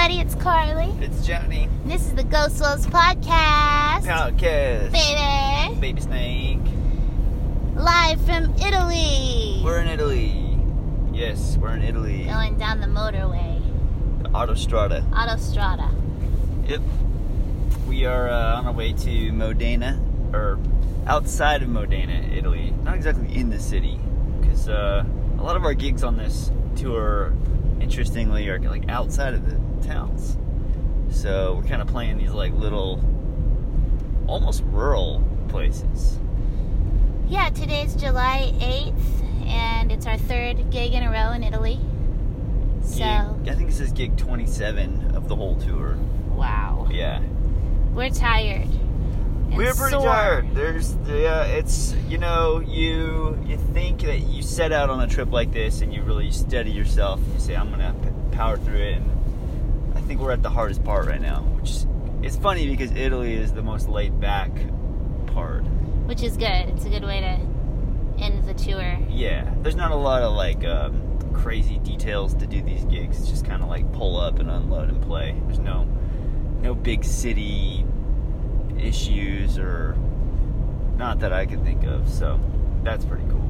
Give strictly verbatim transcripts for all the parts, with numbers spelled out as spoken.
everybody, it's Carly. It's Johnny. And this is the Ghost Wolves Podcast. Podcast. Baby. Baby Snake. Live from Italy. We're in Italy. Yes, we're in Italy. Going down the motorway. The Autostrada. Autostrada. Yep. We are uh, on our way to Modena, or outside of Modena, Italy. Not exactly in the city, because uh, a lot of our gigs on this tour, interestingly, are like outside of the towns. So we're kind of playing these like little, almost rural places. Yeah, today's July eighth, and it's our third gig in a row in Italy. So, Gig, I think this is gig twenty-seven of the whole tour. wow. Yeah. We're tired. and We're pretty sore. tired. There's, yeah, it's, you know, you you think that you set out on a trip like this and you really steady yourself. And you say, I'm gonna p- power through it. And I think we're at the hardest part right now, which is, it's funny because Italy is the most laid back part. Which is good. It's a good way to end the tour. Yeah, there's not a lot of like um, crazy details to do these gigs. It's just kind of like pull up and unload and play. There's no no big city issues, or not that I can think of, so that's pretty cool.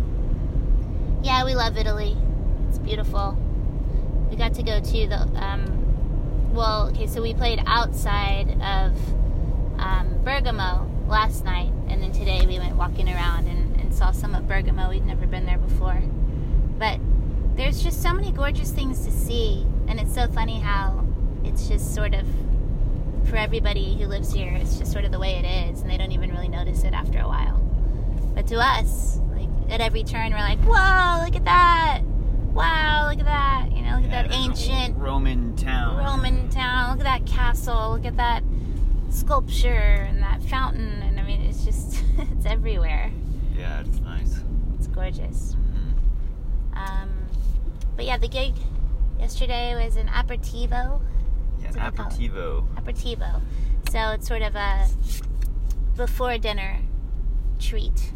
Yeah, we love Italy. It's beautiful. We got to go to the, um, well, okay, so we played outside of um, Bergamo last night, and then today we went walking around and, and saw some of Bergamo. We'd never been there before. But there's just so many gorgeous things to see, and it's so funny how it's just sort of, for everybody who lives here, it's just sort of the way it is, and they don't even really notice it after a while. But to us, like, at every turn, we're like, whoa, look at that! Wow, look at that! You know, look Yeah, at that there's an ancient old Roman town. Roman town. Look at that castle. Look at that sculpture and that fountain. And I mean, it's just, it's everywhere. Yeah, it's nice. It's gorgeous. Mm-hmm. Um, but yeah, the gig yesterday was an aperitivo. Yeah, That's what they call it. aperitivo. Aperitivo. So it's sort of a before dinner treat.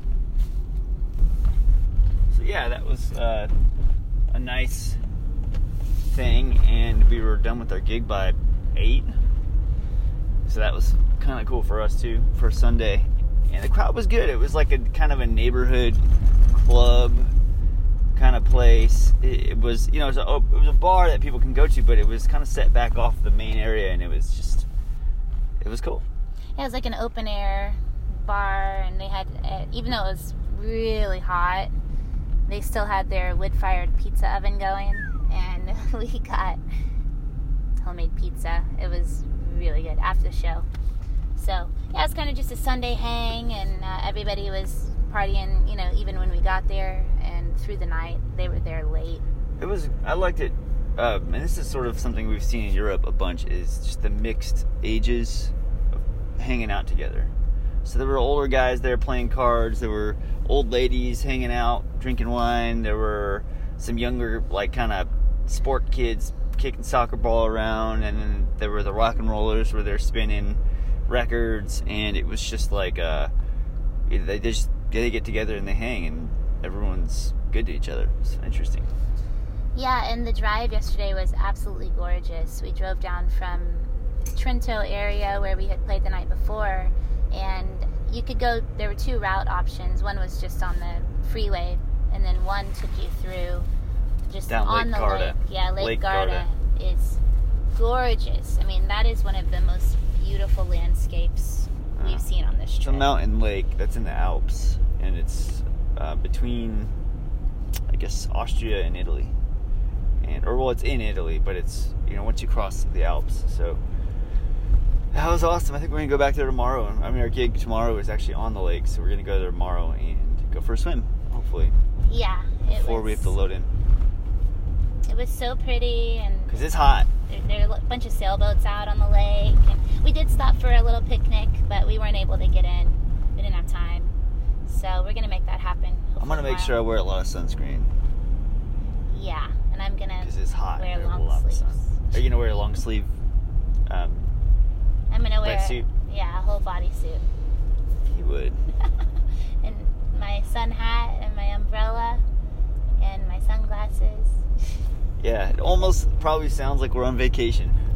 So yeah, that was uh, a nice thing, and we were done with our gig by eight. So that was kind of cool for us too, for Sunday. And the crowd was good. It was like a kind of a neighborhood club kind of place. It, it was, you know, it was, a, it was a bar that people can go to, but it was kind of set back off the main area, and it was just, it was cool. Yeah, it was like an open air bar, and they had, uh, even though it was really hot, they still had their wood-fired pizza oven going, and we got homemade pizza. It was really good after the show. So, yeah, it's kind of just a Sunday hang, and uh, everybody was partying, you know, even when we got there, and through the night. They were there late. It was, I liked it, um, and this is sort of something we've seen in Europe a bunch, is just the mixed ages of hanging out together. So there were older guys there playing cards, there were old ladies hanging out, drinking wine, there were some younger, like, kind of sport kids kicking soccer ball around, and then there were the rock and rollers where they're spinning records, and it was just like, uh, they just, they get together and they hang, and everyone's good to each other. It's interesting. Yeah, and the drive yesterday was absolutely gorgeous. We drove down from Trento area where we had played the night before, and you could go, there were two route options. One was just on the freeway, and then one took you through just Down on Lake the Garda. lake. Yeah, Lake, Lake Garda, Garda is gorgeous. I mean, that is one of the most beautiful landscapes Uh, we've seen on this It's trip. a mountain lake that's in the Alps, and it's uh, between, I guess, Austria and Italy. And, or, well, it's in Italy, but it's, you know, once you cross the Alps. So that was awesome. I think we're going to go back there tomorrow. I mean, our gig tomorrow is actually on the lake, so we're going to go there tomorrow and go for a swim, hopefully, Yeah, it before was, we have to load in. It was so pretty, and Because it's hot. There, there are a bunch of sailboats out on the lake, and we did stop for a little picnic, but we weren't able to get in. We didn't have time, so we're gonna make that happen. I'm going to make sure I wear a lot of sunscreen. Yeah, and I'm gonna Because it's hot. wear and there's a long lot of sleeves. sun. Are you going to wear a long sleeve um, I'm gonna wear wetsuit? yeah a whole bodysuit, You would. and my sun hat and my umbrella and my sunglasses. Yeah, it almost probably sounds like we're on vacation.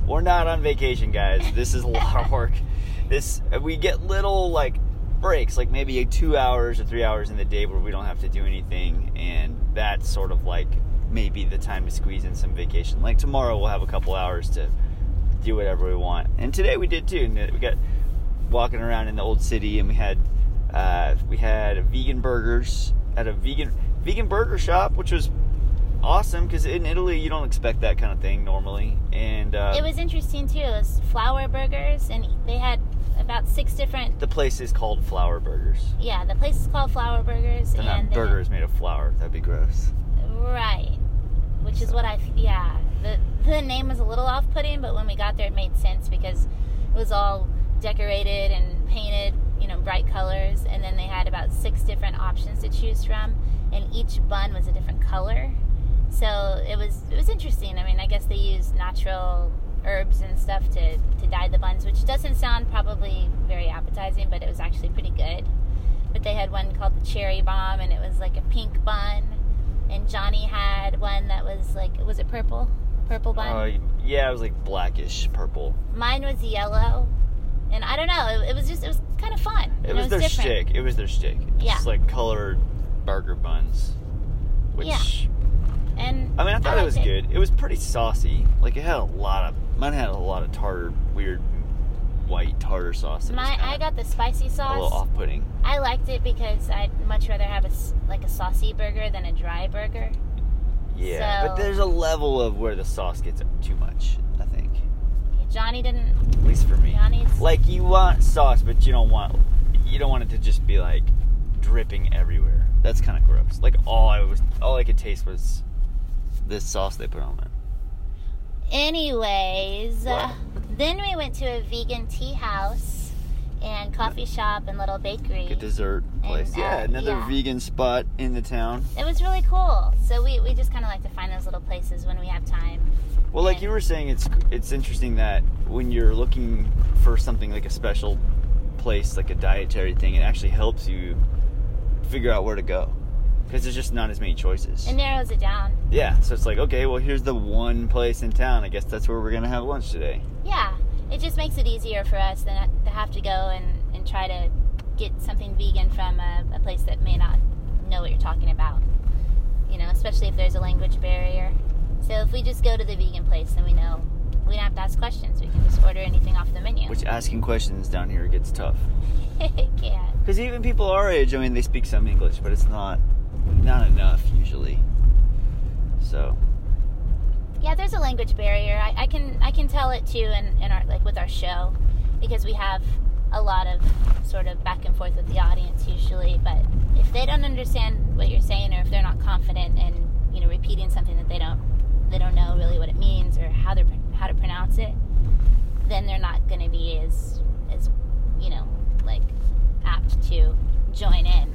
We're not on vacation, guys. This is a lot of work. This we get little like breaks, like maybe two hours or three hours in the day where we don't have to do anything, and that's sort of like maybe the time to squeeze in some vacation. Like tomorrow, we'll have a couple hours to do whatever we want, and today we did too. And we got walking around in the old city, and we had uh, we had vegan burgers at a vegan vegan burger shop, which was awesome because in Italy you don't expect that kind of thing normally. And uh, it was interesting too. It was flour burgers, and they had about six different. The place is called Flour Burgers. Yeah, the place is called Flour Burgers, They're and not burgers made of flour. That'd be gross. Right, which is what I yeah. The the name was a little off-putting, but when we got there, it made sense because it was all decorated and painted, you know, bright colors, and then they had about six different options to choose from, and each bun was a different color. So it was it was interesting. I mean, I guess they used natural herbs and stuff to, to dye the buns, which doesn't sound probably very appetizing, but it was actually pretty good. But they had one called the Cherry Bomb, and it was like a pink bun. And Johnny had one that was like, was it purple? Purple bun? Uh, yeah, it was like blackish purple. Mine was yellow. And I don't know, it, it was just, it was kind of fun. It and was, it was their different. shtick. It was their shtick. Yeah. Just like colored burger buns. Which, yeah. And I mean, I thought I it was liked good. It was pretty saucy. Like, it had a lot of, mine had a lot of tartar, weird white tartar sauce. It was My, kinda I got the spicy sauce. a little off-putting. I liked it because I'd much rather have a, s- like a saucy burger than a dry burger. Yeah, So- but there's a level of where the sauce gets too much, I think. Johnny didn't. At least for me. Johnny's. Like, you want sauce, but you don't want, you don't want it to just be like dripping everywhere. That's kind of gross. Like, all I was, all I could taste was this sauce they put on it. Anyways, Wow. uh, then we went to a vegan tea house and coffee shop and little bakery. Good dessert place. And, uh, yeah, another yeah. vegan spot in the town. It was really cool. So we, we just kind of like to find those little places when we have time. Well, like And- you were saying, it's it's interesting that when you're looking for something like a special place, like a dietary thing, it actually helps you figure out where to go. Because there's just not as many choices. It narrows it down. Yeah, so it's like, okay, well, here's the one place in town. I guess that's where we're going to have lunch today. Yeah, it just makes it easier for us than to have to go and, and try to get something vegan from a, a place that may not know what you're talking about. You know, especially if there's a language barrier. So if we just go to the vegan place, then we know we don't have to ask questions. We can just order anything off the menu. Which asking questions down here gets tough. Yeah. Because even people our age, I mean, they speak some English, but it's not not enough usually. So. Yeah, there's a language barrier. I, I can I can tell it too in, in our like with our show, because we have a lot of sort of back and forth with the audience usually. But if they don't understand what you're saying, or if they're not confident in, you know, repeating something that they don't they don't know really what it means or how to how to pronounce it, then they're not going to be as as you know like apt to join in.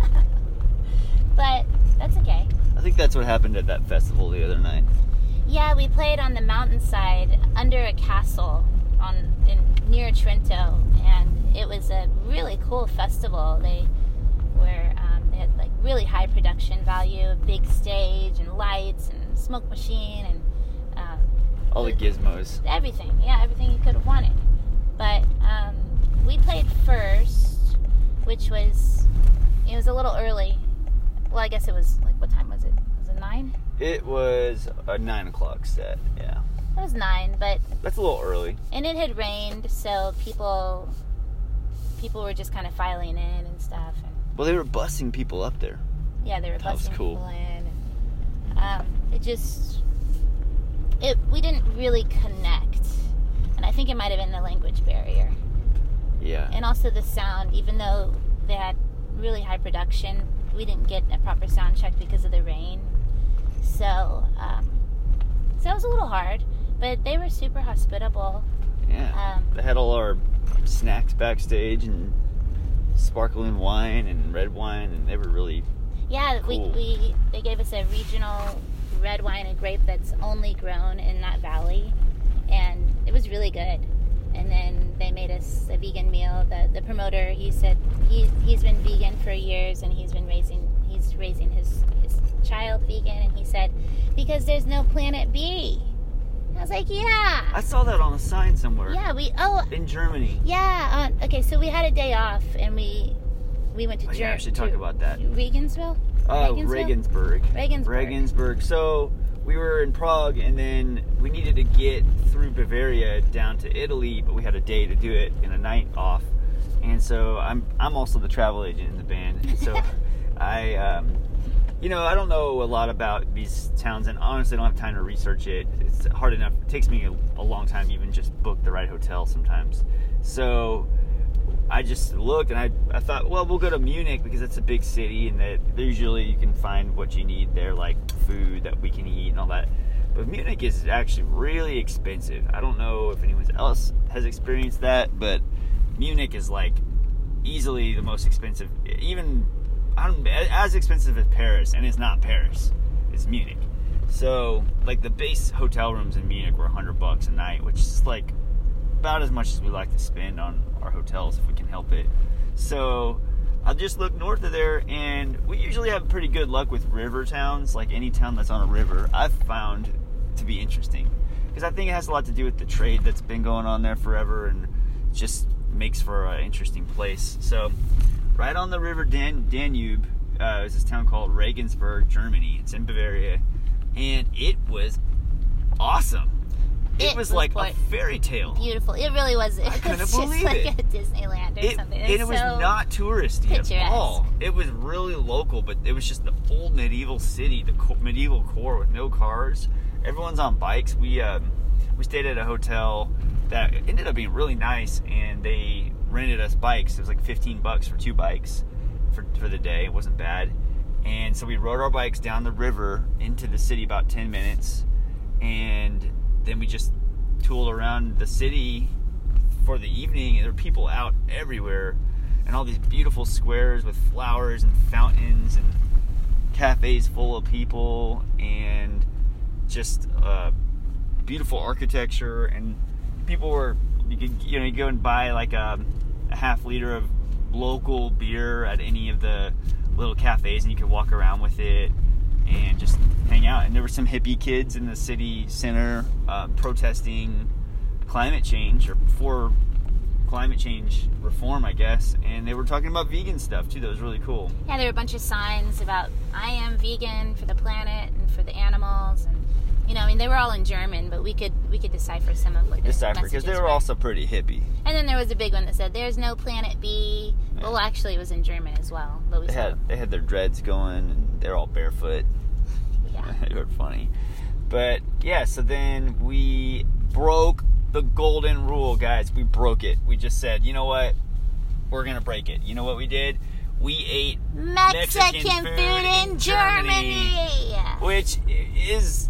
But that's okay. I think that's what happened at that festival the other night. Yeah, we played on the mountainside under a castle on in near Trento, and it was a really cool festival. They were um, they had like really high production value, a big stage and lights and smoke machine and um, All the gizmos. everything. Yeah, everything you could have wanted. But um, we played first, which was it was a little early. Well, I guess it was like what time was it? Was it nine? It was a nine o'clock set, yeah. It was nine, but That's a little early. and it had rained, so people people were just kind of filing in and stuff. And Well, they were busing people up there. yeah, they were That was busting cool. people in. And, um, it just it we didn't really connect, and I think it might have been the language barrier, Yeah. and also the sound. Even though they had really high production, we didn't get a proper sound check because of the rain. So, um, so it was a little hard, but they were super hospitable. Yeah. Um, They had all our snacks backstage and sparkling wine and red wine, and they were really Yeah, Cool. we, we they gave us a regional red wine and grape that's only grown in that valley, and it was really good. And then they made us a vegan meal. The the promoter, he said he he's been vegan for years, and he's been raising he's raising his his child vegan, and he said because there's no Planet B. And I was like, yeah. I saw that on a sign somewhere. Yeah, we, oh. In Germany. Yeah, uh, okay, so we had a day off, and we we went to Oh, Germany. yeah, I should talk about that. Regensville? Oh, Regensville? Regensburg. Regensburg. Regensburg. So we were in Prague, and then we needed to get through Bavaria down to Italy, but we had a day to do it and a night off. And so I'm I'm also the travel agent in the band. And so I, um, you know, I don't know a lot about these towns, and honestly, I don't have time to research it. It's hard enough. It takes me a, a long time to even just book the right hotel sometimes. So I just looked, and I, I thought, well, we'll go to Munich because it's a big city, and that usually you can find what you need there, like food that we can eat and all that. But Munich is actually really expensive. I don't know if anyone else has experienced that, but Munich is like easily the most expensive, even I don't, as expensive as Paris, and it's not Paris, it's Munich. So like the base hotel rooms in Munich were a hundred bucks a night, which is like about as much as we like to spend on our hotels if we can help it. So I'll just look north of there, and we usually have pretty good luck with river towns. Like any town that's on a river, I've found to be interesting, because I think it has a lot to do with the trade that's been going on there forever, and just makes for an interesting place. So right on the river Dan- Danube uh, is this town called Regensburg, Germany. It's in Bavaria, and it was awesome. It, It was, was like quite a fairy tale. Beautiful. It really was. It I couldn't was believe just like it. a Disneyland or It, something. and it was so not touristy at picturesque. all. It was really local, but it was just the old medieval city, the co- medieval core with no cars. Everyone's on bikes. We um, we stayed at a hotel that ended up being really nice, and they rented us bikes. It was like fifteen bucks for two bikes for for the day. It wasn't bad. And so we rode our bikes down the river into the city about ten minutes, and then we just tooled around the city for the evening, and there were people out everywhere, and all these beautiful squares with flowers and fountains and cafes full of people, and just uh, beautiful architecture. And people were, you could, you know, you go and buy like a, a half liter of local beer at any of the little cafes, and you could walk around with it and just hang out. And there were some hippie kids in the city center uh, protesting climate change, or for climate change reform, I guess. And they were talking about vegan stuff too. That was really cool. Yeah, there were a bunch of signs about I am vegan for the planet and for the animals, and you know, I mean, they were all in German, but we could we could decipher some of what the Decipher, because messages they were were. also pretty hippie. And then there was a big one that said, "There's no planet B." Yeah. Well, actually, it was in German as well. But we They saw. had they had their dreads going, and they're all barefoot. Yeah. They were funny. But yeah, so then we broke the golden rule, guys. We broke it. We just said, you know what? We're gonna break it. You know what we did? We ate Mexican, Mexican food, food in in Germany. Germany. which is,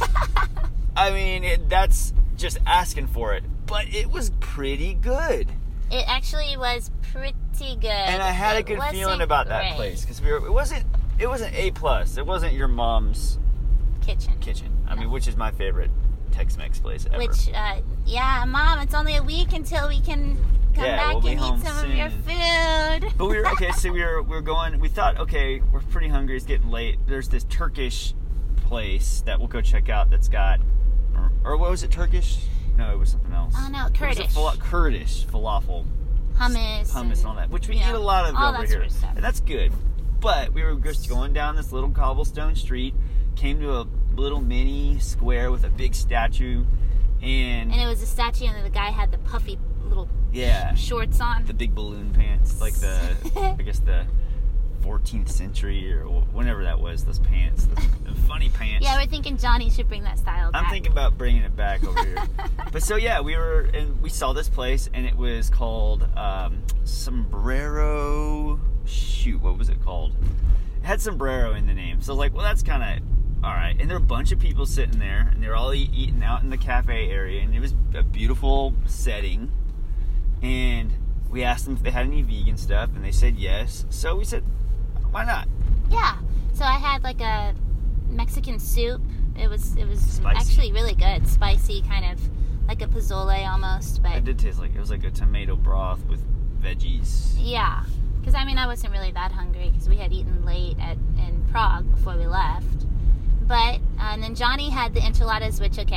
I mean, it, that's just asking for it. But it was pretty good. It actually was pretty good. And I had It a good wasn't feeling about that great. place, because we were. It wasn't. It wasn't A plus. It wasn't your mom's Kitchen. kitchen. I mean, which is my favorite Tex-Mex place ever. Which, uh, yeah, Mom, it's only a week until we can come Yeah, back we'll be and home eat some of your soon. food. But we were okay. So we were we were going. We thought, okay, we're pretty hungry. It's getting late. There's this Turkish place that we'll go check out. That's got, or, or what was it? Turkish? No, it was something else. Oh, no, It was a Kurdish. fala- Kurdish falafel, Hummus. hummus, and all that, which we you eat know, a lot of all over that here, sort of stuff. and that's good. But we were just going down this little cobblestone street, came to a little mini square with a big statue, and, And it was a statue, and the guy had the puffy little yeah, shorts on. the big balloon pants, like the, I guess the fourteenth century or whenever that was, those pants, the, the funny pants. Yeah, we're thinking Johnny should bring that style back. I'm thinking about bringing it back over here. But so yeah, we were, and we saw this place, and it was called um, Sombrero, shoot, what was it called? It had sombrero in the name. So I was like, well, that's kind of, all right. And there were a bunch of people sitting there, and they were all eat, eating out in the cafe area, and it was a beautiful setting. And we asked them if they had any vegan stuff, and they said yes. So we said, why not? Yeah. So I had like a Mexican soup. It was it was Spicy. actually really good, spicy, kind of like a pozole almost. But It did taste like, it was like a tomato broth with veggies. yeah, because I mean I wasn't really that hungry because we had eaten late at in Prague before we left. But uh, and then Johnny had the enchiladas, which okay,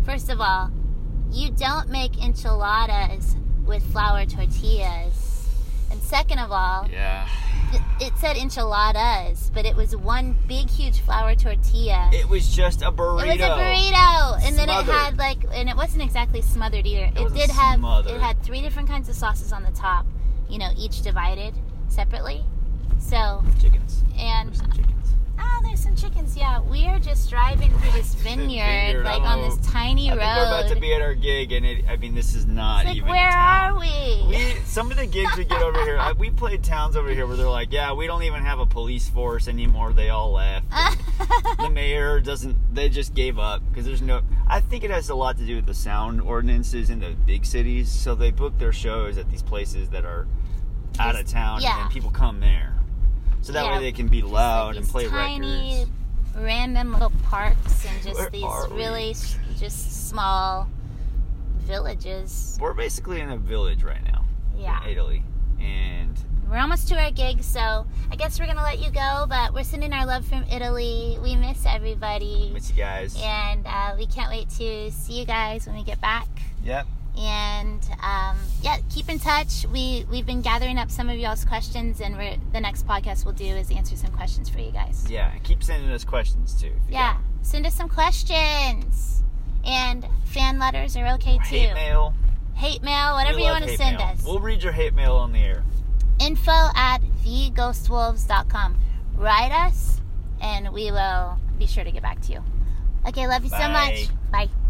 First of all, you don't make enchiladas with flour tortillas. And second of all, Yeah. it said enchiladas, but it was one big, huge flour tortilla. It was just a burrito. It was a burrito, and then it Smothered. had like, and it wasn't exactly smothered either. It, wasn't did have, smothered. it had three different kinds of sauces on the top, you know, each divided separately. So, Chickens. and There's some chickens. oh, there's some chickens. Yeah, we are just driving through this vineyard, vineyard, like I on don't this know. tiny I road. think we're about to be at our gig, and it, I mean, this is not It's like, even where a town. are we? We, some of the gigs we get over here, I, we played towns over here where they're like, yeah, we don't even have a police force anymore. They all left. The mayor doesn't, they just gave up because there's no, I think it has a lot to do with the sound ordinances in the big cities. So they book their shows at these places that are out of Just- town, yeah. and then people come there. So that Yeah, way they can be loud Like and these play tiny, records. random little parks and just Where these are we? really s- just small villages. We're basically in a village right now Yeah. in Italy. And We're almost to our gig, so I guess we're gonna let you go. But we're sending our love from Italy. We miss everybody, miss you guys. and uh, we can't wait to see you guys when we get back. Yep. And um, yeah, keep in touch. We we've been gathering up some of y'all's questions, and we're, the next podcast we'll do is answer some questions for you guys. Yeah, and keep sending us questions too. if you Yeah, got send us some questions, and fan letters are okay them. too. Hate mail. Hate mail, whatever We you love want to hate send mail. us. We'll read your hate mail on the air. Info at the ghost wolves dot com. Write us, and we will be sure to get back to you. Okay, love you so Bye. much. Bye.